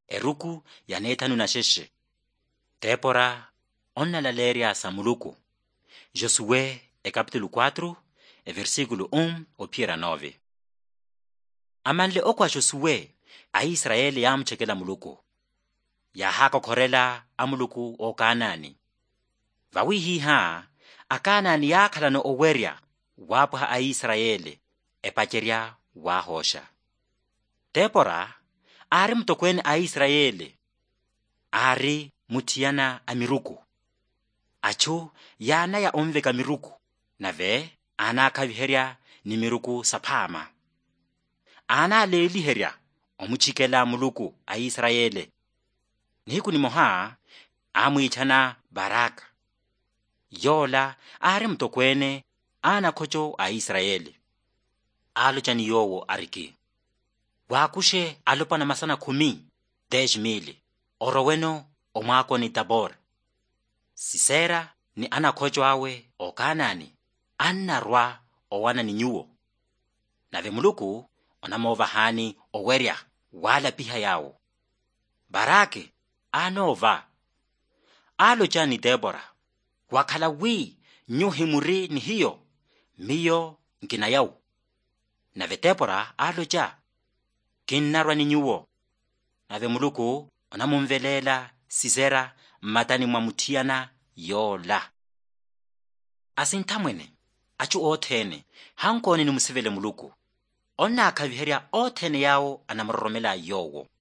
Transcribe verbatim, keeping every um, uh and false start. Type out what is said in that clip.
eruku yanethanu na sheshe. Débora onna la leria sa muluku. Josué e capítulo quatro, e versículo um o pira nove. Amanle okwa Josué a Israeli yamchekela muluku. Ya hako korela amuluku o Kanani. Vawihi ha a Kanani yakhala no oweria wapha a Israeli epacheria wa hosha. Débora ari mtokweni a Israeli ari mutiyana amiruku. Achu yana ya omveka miruku nave ana kaviheria ni miruku sapama. Ana leli heria omuchikela muluku a Israeli. Niku ni moha amuichana Baraka. Yola ari mtokwene ana kocho a Israeli. Aluchani yowo ariki. Wakushe alupana masana kumi desh mili. Oroweno omwako ni Tabor. Sisera ni ana kocho awe o Kanani. Anna rwa o wana ni nyuo. Nave muluku onamova hani o weria wala piha yao. Barake anova. Aluchani Débora. Wakala wi nyuhi muri ni hiyo. Miyo nkina yao. Nave Débora alucha. Kinnarwa ni nyuo. Nave muluku onamumvelela Sisera matani mwamutiana yola. Asintamwene. Achu othene. Hankoni ni musivele muluku. Onna akaviheria othene yao anamromela yowo.